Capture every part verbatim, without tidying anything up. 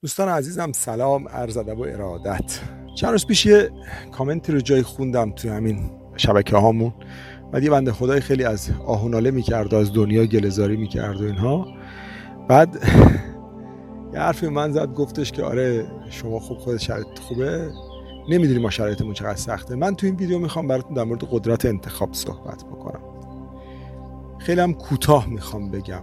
دوستان عزیزم سلام، عرض ادب و ارادت. چند روز پیش یه کامنتی رو جای خوندم توی همین شبکه هامون. بعد یه بنده خدای خیلی از آهوناله میکرد و از دنیا گله‌زاری میکرد و اینها. بعد یه حرفی من زد، گفتش که آره شما خوب خودت شرایط خوبه، نمیدونی ما شرایطمون چقدر سخته. من تو این ویدیو میخوام براتون در مورد قدرت انتخاب صحبت بکنم. خیلی هم کوتاه میخوام بگم.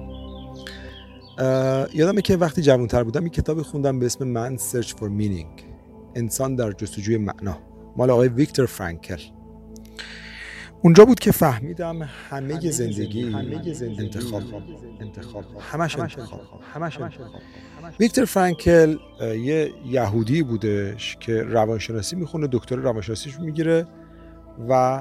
یادمه که وقتی جوان‌تر بودم یک کتابی خوندم به اسم Man Search for Meaning، انسان در جستجوی معنا، مال آقای ویکتور فرانکل. اونجا بود که فهمیدم همه, همه زندگی همه زندگی انتخاب انتخاب همش انتخاب همش انتخاب. ویکتور فرانکل یه یهودی بودش که روانشناسی میخونه، دکتر روانشناسیش میگیره و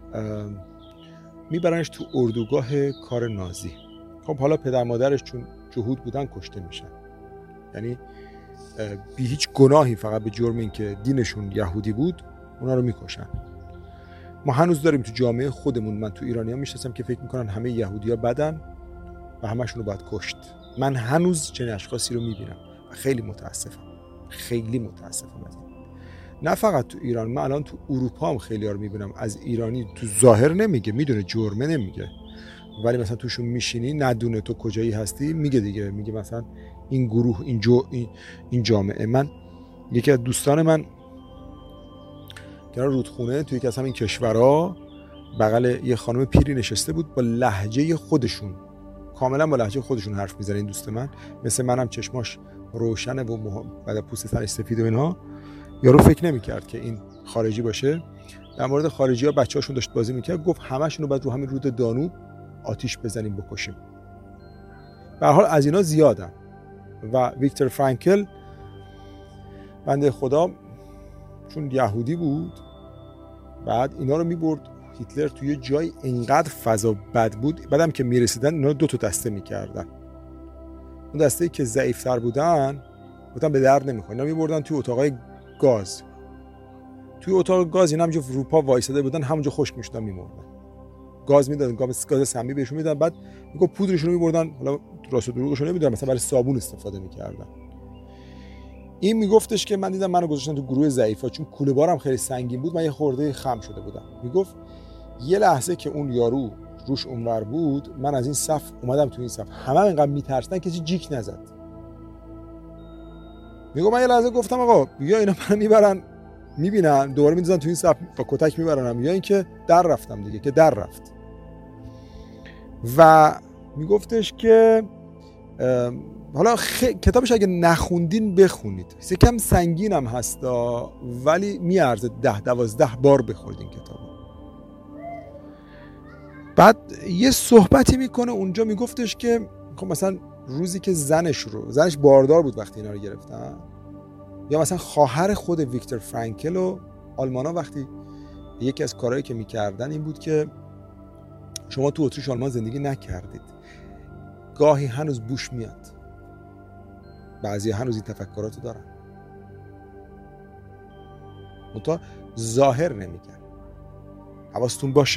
میبرنش تو اردوگاه کار نازی. خب حالا پدر مادرش چون جهود بودن کشته میشن، یعنی بی هیچ گناهی، فقط به جرم این که دینشون یهودی بود اونا رو میکشن. ما هنوز داریم تو جامعه خودمون، من تو ایرانی ها میشناسم که فکر میکنن همه یهودی ها بدن و همشون رو باید کشت. من هنوز چنین اشخاصی رو میبینم و خیلی متاسفم، خیلی متاسفم از این. نه فقط تو ایران، من الان تو اروپا هم خیلی ها رو میبینم از ایرانی تو ظاهر نمیگه، میدونه جرمه نمیگه، ولی مثلا توشون میشینی ندونه تو کجایی هستی، میگه دیگه، میگه مثلا این گروه، این جو این, این جامعه. من یکی از دوستان من کنار رودخونه توی یکی از همین کشورها بغل یه خانم پیری نشسته بود، با لهجه خودشون، کاملا با لهجه خودشون حرف میزنه. این دوست من مثل منم چشماش روشنه و مح... بعد پوست سرش سفید و اینها. یارو فکر نمی‌کرد که این خارجی باشه. در مورد خارجی‌ها بچه‌هاشون داشت بازی می‌کرد، گفت همه‌شون رو بعد رو همین رود دانوب آتیش بزنیم بکشیم. به هر حال از اینا زیادن. و ویکتور فرانکل بنده خدا چون یهودی بود، بعد اینا رو میبرد هیتلر توی جای انقدر فضا بد بود، بعدم که میرسیدن اینا رو دو تا دسته میکردن. اون دسته‌ای که ضعیف‌تر بودن گفتن به درد نمیخوره، اینا میبردن توی اتاقای گاز. توی اتاق گاز اینا همونجا روپا وایساده بودن، همونجا خشک میشدن میمردن. گاز میدادن، گاز گاز سمی بهشون میدادن، بعد میگه پودرشون رو میبردن، حالا راست و دروغشون نمیدونم، مثلا برای صابون استفاده میکردن. این میگفتش که من دیدم منو گذاشتن تو گروه ضعیفا، چون کوله بارم خیلی سنگین بود، من یه خورده خم شده بودم. میگفت یه لحظه که اون یارو روش اونور بود، من از این صف اومدم تو این صف، همه اینقدر میترسن کسی جیک نزد. میگم من یه لحظه گفتم آقا یا اینا منو میبرن میبینن دوباره میذارن تو این صف با کتک میبرنم، یا اینکه در رفتم دیگه، که در رفت. و میگفتش که حالا خ... کتابش اگه نخوندین بخونید، یکم سنگین هم هستا ولی میارزه ده دوازده بار بخونید این کتابو. بعد یه صحبتی میکنه اونجا، میگفتش که خب مثلا روزی که زنش رو زنش باردار بود وقتی اینا رو گرفتن، یا مثلا خواهر خود ویکتور فرانکل و آلمانا وقتی یکی از کارهایی که میکردن این بود که شما تو اتریش آلمان زندگی نکردید، گاهی هنوز بوش میاد، بعضی هنوز این تفکراتو دارن، منتها ظاهر نمیگن. حواستون باشه.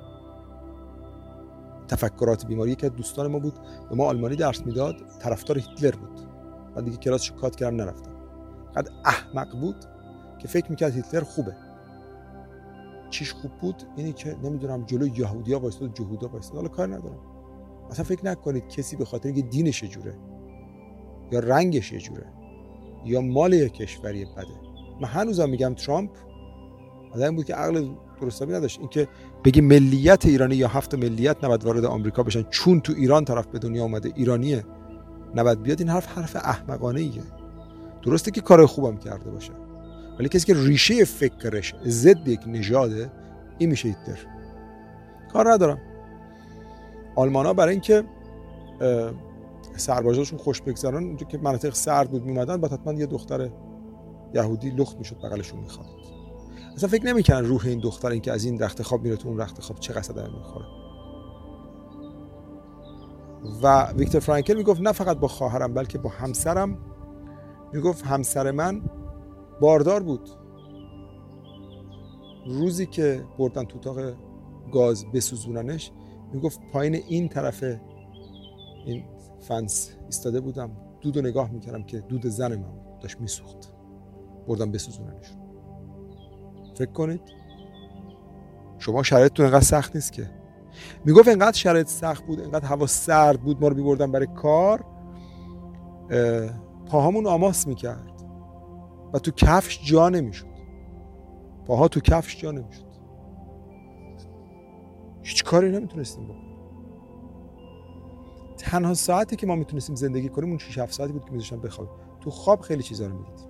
تفکرات بیماری که دوستان ما بود، به ما آلمانی درس میداد، طرفدار هیتلر بود. من دیگه کلاسشو کات کردم نرفتم. قد احمق بود که فکر میکرد هیتلر خوبه. چیش خوب بود؟ اینی که نمیدونم جلو یهودیا وایساد، جهودا وایساد. حالا کار ندارم. مثلا فکر نکنید کسی به خاطر اینکه دینش یه جوره یا رنگش یه جوره یا مال یک کشوری بده. من هنوزم میگم ترامپ آدمی بود که عقل درستابی نداشت. اینکه بگی ملیت ایرانی یا هفت ملیت نباید وارد آمریکا بشن چون تو ایران طرف به دنیا اومده، ایرانیه، نباید بیاد، این حرف حرف احمقانه ایه. درسته که کار خوبم کرده باشه، ولی کسی که ریشه فکرش ضد یک نژاده، این میشه هیتلر. کار ندارم. آلمانا برای اینکه سربازاشون خوش بگذرن، اونجا که مناطق سرد بود میمدن، بعد حتما یه دختر یهودی لخت میشد بغلشون میخواد. اصلا فکر نمیکنن روح این دختر این که از این رخت خواب میره تو اون رخت خواب چه قصد میخوره. و ویکتور فرانکل میگفت نه فقط با خواهرم بلکه با همسرم. میگفت همسر من باردار بود، روزی که بردن تو اتاق گاز بسوزوننش، میگفت پایین این طرف این فنس ایستاده بودم، دود رو نگاه میکردم که دود زن من داشت میسوخت، بردم بسوزوننش. فکر کنید شما شرایطتون انقدر سخت نیست که. میگفت انقدر شرایط سخت بود، انقدر هوا سرد بود، ما رو میبردن برای کار، پاهامون آماس میکرد و تو کفش جا نمیشد. پاها تو کفش جا نمیشد. هیچ کاری نمیتونستیم بکنیم. تنها ساعتی که ما میتونستیم زندگی کنیم اون شش هفت ساعتی بود که میذاشتم بخوابیم. تو خواب خیلی چیزا رو میدید.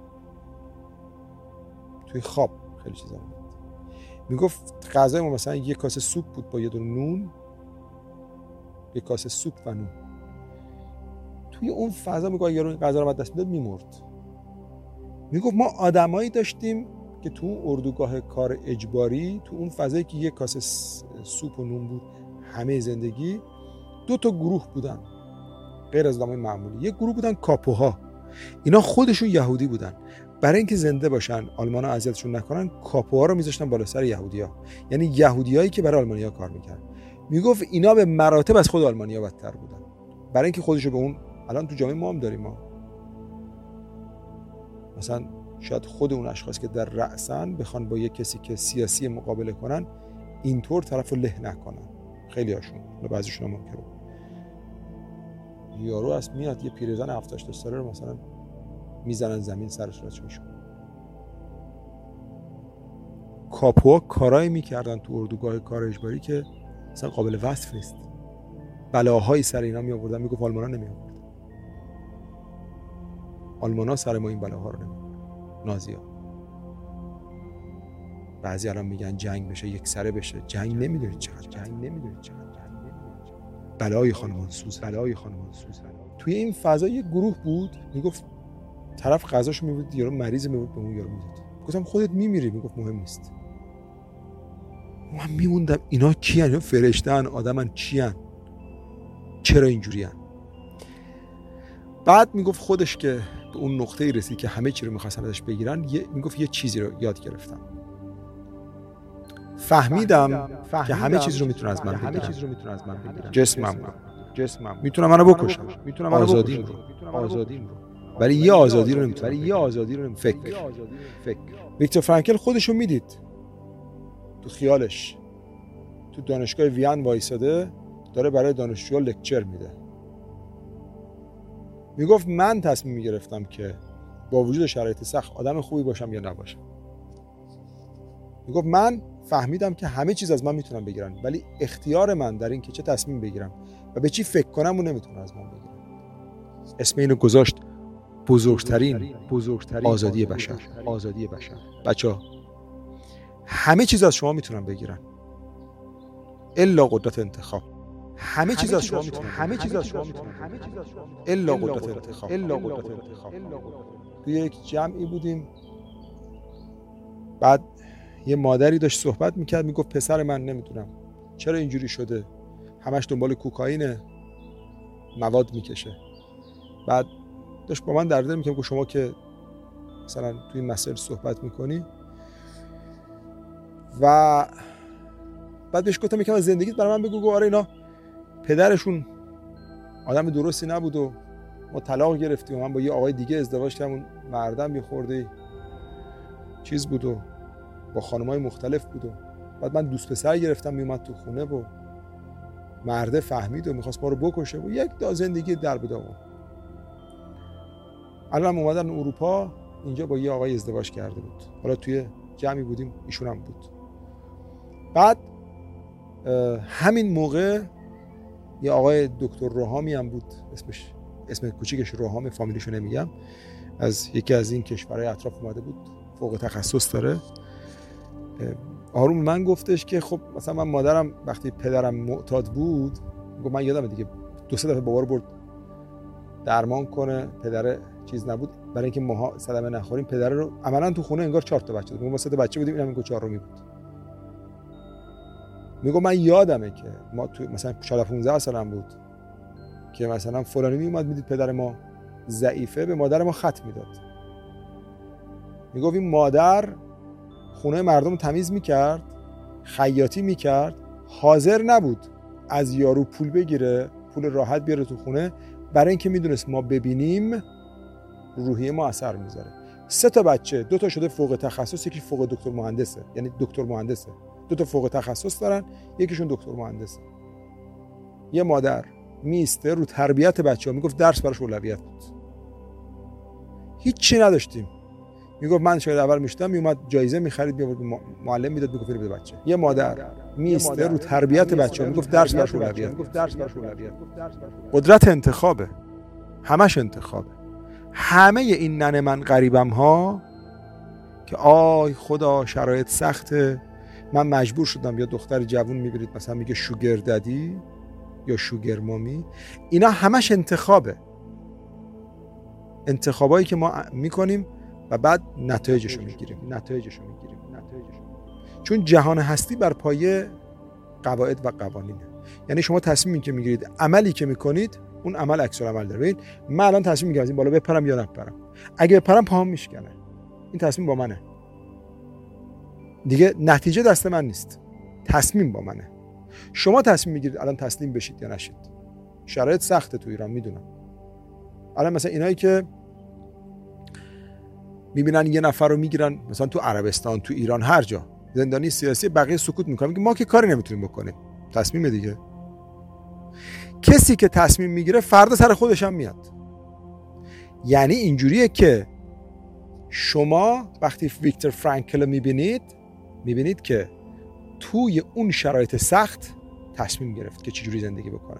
توی خواب خیلی چیزا رو میدید. میگفت غذای ما مثلا یک کاسه سوپ بود با یه دونه نون، یک کاسه سوپ و نون. توی اون فضا میگه یارو این غذا رو بعد دست میداد میمرد. میگفت ما آدمایی داشتیم که تو اون اردوگاه کار اجباری، تو اون فضایی که یک کاسه سوپ و نون بود همه زندگی، دو تا گروه بودن غیر از آدمای معمولی. یک گروه بودن کاپوها، اینا خودشون یهودی بودن، برای اینکه زنده باشن آلمانا اذیتشون نکنن کاپوها رو میذاشتن بالا سر یهودی‌ها، یعنی یهودیایی که برای آلمانی‌ها کار میکردن. میگفت اینا به مراتب از خود آلمانی‌ها بدتر بودن، برای اینکه خودشو به اون، الان تو جامعه ما هم داریم، ما مثلا شاید خود اون اشخاص که در رأسن بخوان با یک کسی که سیاسی مقابله کنن اینطور طرفو له نکنن، خیلی هاشون، بعضیشون ممکنه یارو از میاد یه پیرزن هفتاد هشتاد ساله رو مثلا میزنن زمین سر صورتش میشون. کاپوها کارایی میکردن تو اردوگاه کار اجباری که مثلا قابل وصف نیست. بلاهایی سر اینا می آوردن، میگفت آلمانا نمی آوردن. آلمانا سر ما این بلاها رو نمی آوردن. نازی‌ها. بعضی الان میگن جنگ بشه یک سره بشه، جنگ نمیدونید چقدر، جنگ نمیدونید چقدر، جنگ نمیدونید چقدر. بلای خانمانسوز، بلای خانمانسوز. توی این فضا یک گروه بود، میگفت طرف غذاشو میبود، یارو مریض میبود به اون یارو میداد. گفتم خودت میمیری، میگفت مهم نیست. من میموندم اینا کیان؟ اینا فرشته‌ان، آدمن، چیان؟ چرا اینجوریان؟ بعد میگفت خودش که به اون نقطه‌ای رسید که همه چی رو می‌خواستن ازش بگیرن، یه میگفت یه چیزی رو یاد گرفتم. فهمیدم, فهمیدم که همه چیز رو میتونه از من بگیرن. همه چیز رو میتونه از من بگیرن. جسمم رو. جسمم. میتونم منو بکشم. میتونم آزادیم رو. آزادیم رو. ولی یه آزادی رو نمیتونم. ولی یه آزادی رو نمیتونم. فکر. فکر. ویکتور فرانکل خودش رو میدید. تو خیالش تو دانشگاه وین وایساده داره برای دانشجوها لکچر میده. میگفت من تصمیم میگرفتم که با وجود شرایط سخت آدم خوبی باشم یا نباشم. میگفت من فهمیدم که همه چیز از من میتونن بگیرن، ولی اختیار من در این که چه تصمیم بگیرم و به چی فکر کنم اون نمیتونه از من بگیرن. اسم اینو گذاشت بزرگترین بزرگترین آزادی بشر. آزادی بشر. بچه‌ها همه چیز از شما میتونن بگیرن الا قدرت انتخاب. همه چیز از شما میتونن، همه چیز از شما میتونن الا قدرت انتخاب. الا قدرت انتخاب. توی یک جمعی بودیم، بعد یه مادری داشت صحبت میکرد، میگفت پسر من نمیدونم چرا اینجوری شده، همش دنبال کوکائین مواد میکشه. بعد داشت با من در دل میگه شما که مثلا توی این مسائل صحبت میکنی و بعد بهش گفتم یکم از زندگیت برای من بگو. گفت آره اینا پدرشون آدم درستی نبود و ما طلاق گرفتیم و من با یه آقای دیگه ازدواج کردم، اون مردم یه خورده چیز بود و با خانمای مختلف بود و بعد من دوست پسر گرفتم میومد تو خونه و مرده فهمید و میخواست ما رو بکشه و یک دا زندگی در به داغون. الان اومدن اروپا، اینجا با یه آقای ازدواج کرده بود. حالا توی جمعی بودیم ایشون هم بود. بعد همین موقع یه آقای دکتر روحامی هم بود، اسمش اسم کوچیکش روحام، فامیلیشو نمیگم، از یکی از این کشورهای اطراف اومده بود، فوق تخصص داره. آروم من گفتش که خب مثلا من مادرم وقتی پدرم معتاد بود، گفت من یادمه دیگه دو سه دفعه بابا رو برد درمان کنه، پدر چیز نبود، برای اینکه ماها صدمه نخوریم پدر رو عملاً تو خونه انگار چهار تا بچه داشت. ما سه تا بچه بودیم، اینم اینگاه چهارمی بود. میگم من یادمه که ما تو مثلا چهارده پانزده سالم بود که مثلا فلانی میومد میدید پدر ما ضعیفه، به مادر ما خط میداد. میگفت این مادر خونه مردم رو تمیز میکرد، خیاطی میکرد، حاضر نبود از یارو پول بگیره، پول راحت بیاره تو خونه، برای اینکه میدونست ما ببینیم روحیه ما اثر میذاره. سه تا بچه، دو تا شده فوق تخصص، یکی فوق دکتر مهندسه، یعنی دکتر مهندسه. دو تا فوق تخصص دارن، یکیشون دکتر مهندسه. یه مادر میسته رو تربیت بچه‌ها، میگفت درس براش اولویت بود. هیچ چی نداشتیم. میگفت من شاید اول میشدم، میومد جایزه میخرید، میآورد معلم میداد، میگفت بده بچه. یه مادر میسته رو تربیت بچه‌ها، میگفت درس براش اولویت، میگفت درس براش اولویت. قدرت انتخابه. همش انتخابه. همه این ننه من غریبم ها که آی خدا شرایط سخته، من مجبور شدم، یا دختر جوون میبینید مثلا میگه شوگر ددی یا شوگر مامی، اینا همش انتخابه. انتخابایی که ما میکنیم و بعد نتایجشو میگیریم نتایجشو میگیریم نتایجشو چون جهان هستی بر پایه قواعد و قوانینه. یعنی شما تصمیمی که میگیرید، عملی که میکنید، اون عمل عکس العمل داره. ببین من الان تصمیم میگیرم از این بالا بپرم یا نپرم. اگه بپرم پاهم میشکنه، این تصمیم با منه دیگه، نتیجه دست من نیست، تصمیم با منه. شما تصمیم میگیرید الان تسلیم بشید یا نشید. شرایط سخته تو ایران، میدونم. الان مثلا اینایی که میبینن یه نفر رو میگیرن مثلا تو عربستان، تو ایران، هر جا زندانی سیاسی، بقیه سکوت میکنن، میگه ما که کاری نمیتونیم بکنیم، تصمیم دیگه. کسی که تصمیم میگیره فردا سر خودش هم میاد. یعنی اینجوریه که شما وقتی ویکتور فرانکل رو میبینید، میبینید که توی اون شرایط سخت تصمیم گرفت که چجوری زندگی بکنه.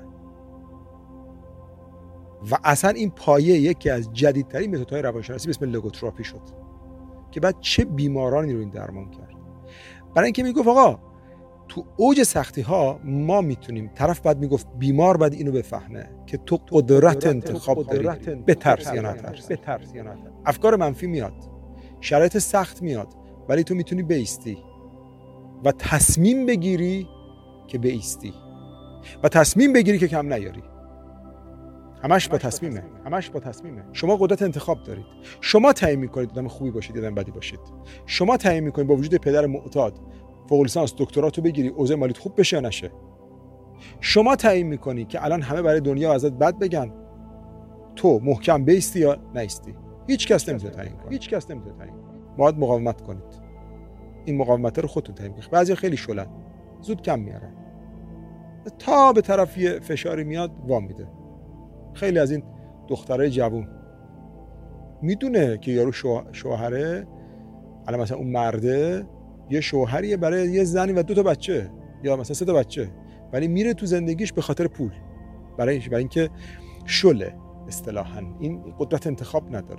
و اصلا این پایه یکی از جدیدترین متدهای روانشناسی به اسم لوگوتراپی شد که بعد چه بیمارانی رو این درمان کرد. برای اینکه میگفت آقا تو اوج سختی ها ما میتونیم، طرف بعد میگفت بیمار بعد اینو بفهمه که تو قدرت انتخاب داری، بترس یا نترس. افکار منفی میاد، شرایط سخت میاد، ولی تو میتونی بایستی و تصمیم بگیری که بایستی و تصمیم بگیری که کم نیاری. همش با تصمیمه. همش با تصمیمه. شما قدرت انتخاب دارید. شما تعیین میکنید آدم خوبی باشید یا آدم بدی باشید. شما تعیین میکنید با وجود پدر معتاد فوق لیسانس دکتراتو بگیری، اوضاع مالیت خوب بشه یا نشه. شما تعیین میکنی که الان همه برای دنیا ازت بد بگن، تو محکم بیستی یا نیستی. هیچ کس نمیتونه تعیین کنه. هیچ کس نمیتونه تعیین کنه. باید مقاومت کنید. این مقاومت رو خودتون تعیین کنید. بعضی خیلی شلن، زود کم میارن، تا به طرف یه فشاری میاد وام میده. خیلی از این دخترای جوون میدونه که یارو شوهره، الان مثلا اون مرده یه شوهریه برای یه زنی و دو تا بچه یا مثلا سه تا بچه، ولی میره تو زندگیش به خاطر پول، برای برای اینکه شله اصطلاحاً. این قدرت انتخاب نداره.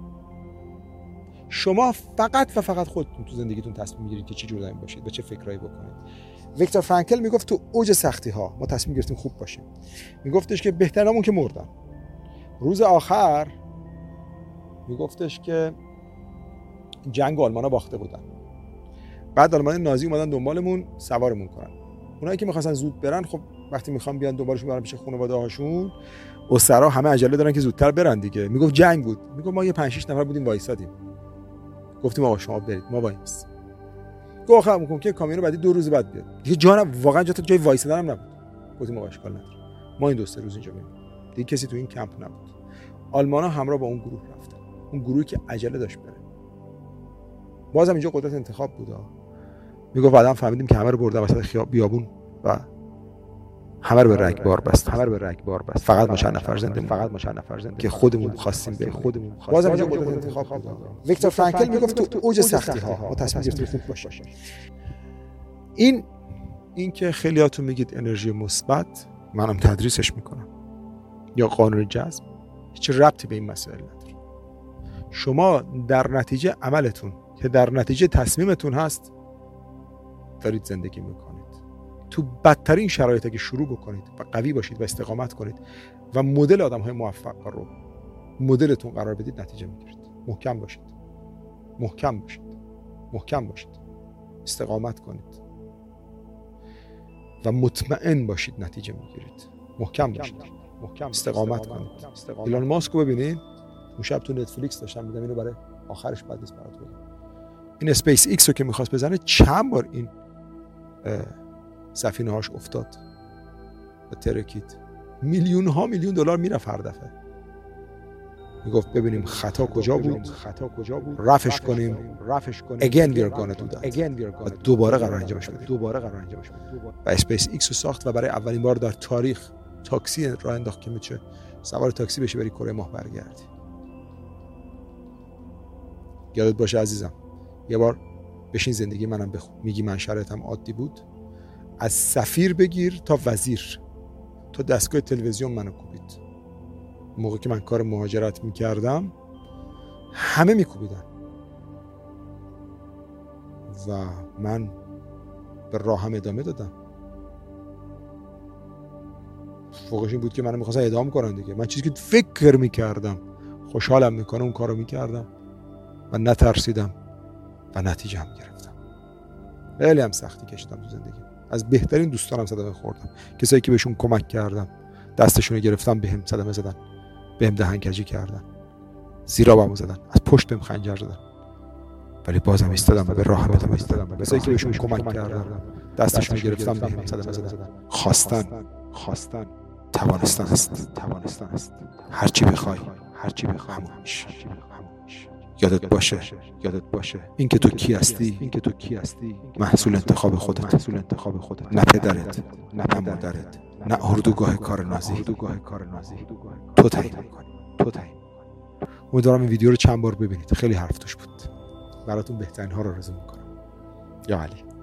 شما فقط و فقط خودتون تو زندگیتون تصمیم میگیرید که چی جور آدمی باشید و چه فکرایی بکنید. ویکتور فرانکل میگفت تو اوج سختی ها ما تصمیم گرفتیم خوب باشیم. میگفتش که بهترینمون که مردن. روز آخر میگفتش که جنگ آلمانا باخته بودن. بعد آلمان نازی اومدن دنبالمون سوارمون کنن. اونایی که می‌خواستن زود برن، خب وقتی می‌خوان بیان دنبالشون برن پیش خانواده‌هاشون، اسرا همه عجله دارن که زودتر برن دیگه. میگفت جنگ بود. میگفت ما یه پنج شش نفر بودیم وایسادیم. گفتیم آقا شما برید، ما وایس. گفت آخه ممکن که کامیون بعدی دو روز بعد بیاد. دیگه جان واقعا جات جای وایسادن هم نبود. گفتیم آقا اشکال نداره. ما این دو سه روز اینجا میمونیم. دیگه کسی تو این کمپ نبود. آلمانا همراه با اون گروه رفتن. اون گروهی که عجله داشت بره. بازم اینجا قدرت انتخاب بود. میگفت بعداً فهمیدیم که همه رو برده وسط خیابون بیابون و همه رو به رگبار بست. همه رو به رگبار بست. فقط ما چند نفر زنده، فقط ما چند نفر زنده که خودمون خواستیم به خودمون. بازم اینجا قدرت انتخاب بود. ویکتور فرانکل میگفت تو اوج سختی ها ما تصمیم گرفتیم خوب باشیم. این این که خیلیاتون میگید انرژی مثبت، منم تدریسش میکنم، یا قانون جذب، هیچ ربطی به این مسائل نداره. شما در نتیجه عملتون که در نتیجه تصمیمتون هست دارید زندگی میکنید. تو بدترین شرایط اگه شروع بکنید و قوی باشید و استقامت کنید و مدل آدم‌های موفق رو مدلتون قرار بدید، نتیجه میگیرید. محکم باشید. محکم باشید. محکم باشید. استقامت کنید و مطمئن باشید نتیجه میگیرید. محکم باشید. محکم استقامت کنید. ایلان ماسک رو ببینید، اون شب تو نتفلیکس داشتم میدم، اینو برای آخرش بعد نیست برات بگم. این اسپیس ایکس رو که میخواست بزنه، چند بار این سفینه هاش افتاد و ترکید. میلیون ها میلیون دلار میرفت هر دفعه. میگفت ببینیم خطا کجا بود، خطا کجا بود، رفعش کنیم، رفعش کنیم. again we are gonna do that. again we are gonna دوباره قرار انجامش بدیم. دوباره قرار انجامش بدیم. و اسپیس ایکس رو ساخت و برای اولین بار در تاریخ تاکسی راه انداخت که میشه سوار تاکسی بشی بری کره ماه برگردی. یادت باشه عزیزم، یه بار بشین زندگی منم بخون. میگی من شرایطم عادی بود، از سفیر بگیر تا وزیر، تا دستگاه تلویزیون منو کوبید. موقعی که من کار مهاجرت میکردم همه میکوبیدن و من به راهم ادامه دادم. فوقش این بود که منو میخواستن اعدام کنن دیگه. من چیزی که فکر میکردم خوشحالم میکنه اون کارو میکردم و نترسیدم و نتیجه هم گرفتم. خیلی هم سختی کشیدم تو زندگی. از بهترین دوستانم صدمه خوردم. کسایی که بهشون کمک کردم دستشون رو گرفتم بهم صدمه زدن، بهم دهنکجی کردن، زیرا بهم زدن، از پشت بهم خنجر زدن، ولی بازم ایستادم و به راهم ادامه ایستادم. کسایی که بهشون کمک کردم دستشون رو گرفتم بهم صدمه زدن. خواستن خواستن توانستن است توانستن است هر چی بخوای هر چی بخوای همون میشه. یادت باشه یادت باشه اینکه تو کی هستی اینکه تو کی هستی محصول انتخاب خودت، محصول انتخاب خودت، نه پدرت، نه مادرت، نه اردوگاه کار نازی. اردوگاه کار نازی تو تعیین می‌کنی، تو تعیین. امیدوارم این ویدیو رو چند بار ببینید، خیلی حرف توش بود. براتون بهترین ها رو آرزو می‌کنم. یا علی.